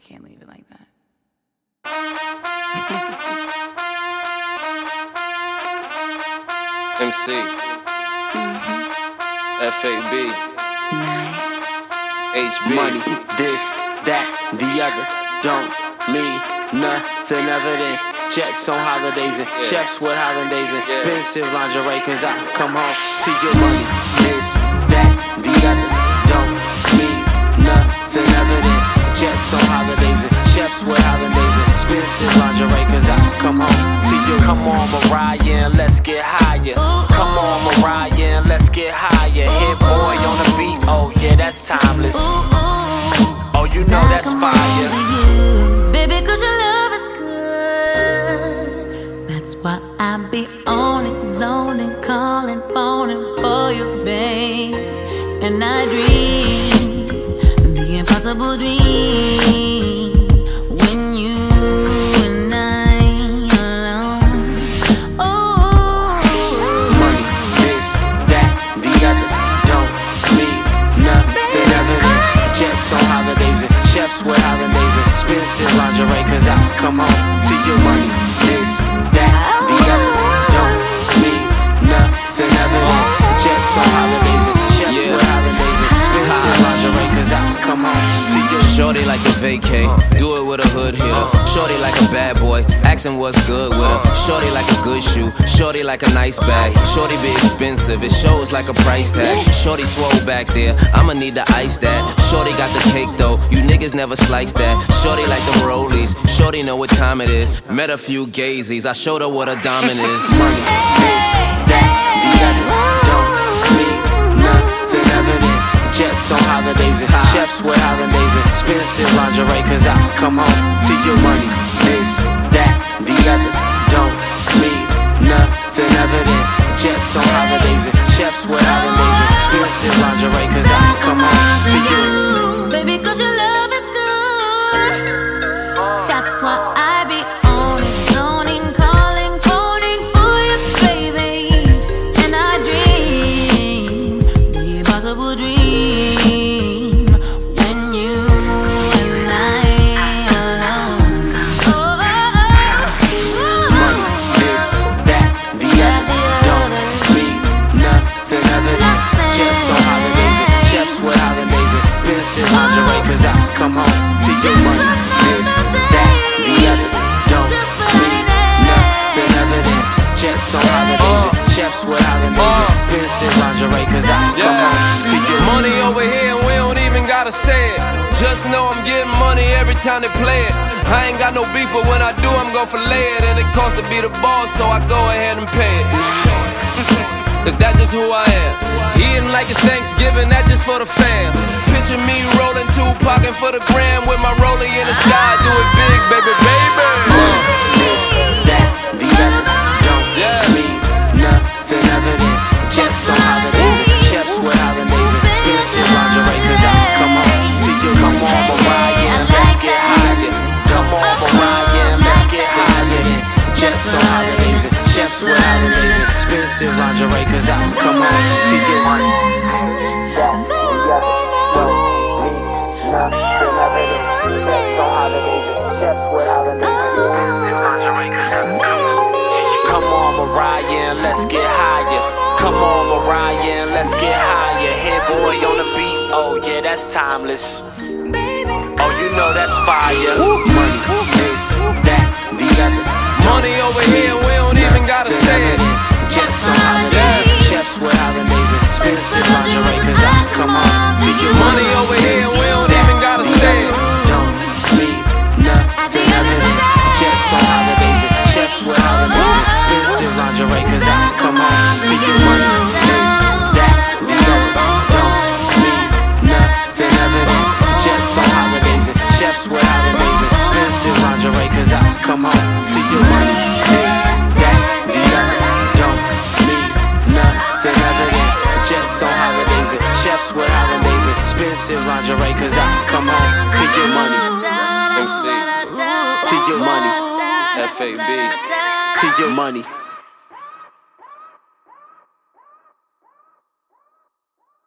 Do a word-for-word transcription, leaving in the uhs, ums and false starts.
can't leave it like that. M C, Mm-hmm. F A B, Nice. H B. Money, this, that, the other, don't mean nothing other than jets on holidays and Yeah. chefs with holidays and Yeah. expensive lingerie. Cause I come home, see your money, this, that, the other, don't mean nothing other than jets on holidays and chefs with holidays and expensive lingerie. Cause I come home, see you. Come on, Mariah, and let's get higher. Come on, Mariah, and let's get higher. Hit boy on the beat, oh yeah, that's timeless. Oh, you know that's fire. Baby, cause your love is good. That's why I be on it, zoning, calling, phoning for you, babe. And I dream the impossible dream when you and I alone. Oh, Money, this, that, the other, don't mean nothing other than jets on holidays and chefs with holidays and expensive lingerie. Cause I come home to your money, this, that, the other, don't mean nothing other than jets on holidays and chefs Yeah. with holidays and expensive lingerie. Cause I come home to your Shorty like a vacay, do it with a hood hitter. Shorty like a bad boy, asking what's good with her. Shorty like a good shoe, shorty like a nice bag. Shorty be expensive, it shows like a price tag. Shorty swole back there, I'ma need to ice that. Shorty got the cake though, you niggas never slice that. Shorty like the rollies, shorty know what time it is. Met a few gazies, I showed her what a diamond is. money, this, that, the other, don't mean nothing other than jets on holidays and chefs with holidays and expensive lingerie. Cause I come home to your money, this, that, the other, don't mean nothing other than jets on holidays and chefs with holidays and expensive lingerie. Cause I come home to you. baby, cause your love is good. That's why I be on it, zoning, calling, phoning for you, baby. And I dream the impossible dream when you and I alone. Oh, oh, oh. Money, this, that, the other, don't mean nothing other than jets on holidays and chefs with holidays and expensive lingerie. Cause I come home to your money, this, that, the other, don't mean nothing other than jets on holidays and chefs with holidays and expensive lingerie. Cause I come home to your Money over here and we don't even gotta say it. Just know I'm getting money every time they play it. I ain't got no beef, but when I do, I'm gon' fillet it. And it costs to be the boss, so I go ahead and pay it. Cause that's just who I am. Eating like it's Thanksgiving, that's just for the fam. Picture me rolling Tupac and for the gram with my rollie in the sky. Do it big, baby, baby. this, that, the other, don't mean nothing other than jets on holidays and chefs with holidays and expensive lingerie. Cause I come home to you. Come on, Mariah, and let's get higher. Come on, Mariah, and let's get higher than jets on holidays and chefs with holidays and expensive lingerie. Cause I come home to you. Come on, Mariah, and let's get higher. Come on, Mariah, and let's get higher. Hit boy on the beat, oh yeah, that's timeless. Oh, you know that's fire. Money, this, that, the other. Money over here, we don't even gotta say it. Jets on holidays, chefs with holidays and expensive lingerie. Cause I come home to you. Money over here, we don't even gotta say it. Don't mean nothing other than jets on holidays and chefs with holidays and expensive lingerie. Cause I come home to you. Money, this, that, the other. Don't mean nothing other than jets on holidays and chefs with holidays and expensive lingerie. Cause I come home to you. Money, this, that, the other. Don't mean nothing other than jets on holidays and chefs with holidays and expensive lingerie. Cause I come home to your money, M C, to your money, F A B. to your money.